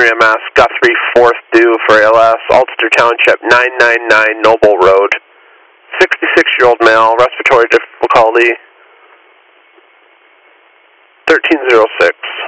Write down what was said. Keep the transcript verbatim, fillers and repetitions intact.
three M S, Guthrie, fourth due for A L S, Ulster Township, nine nine nine Noble Road. sixty-six-year-old male, respiratory difficulty, thirteen oh six.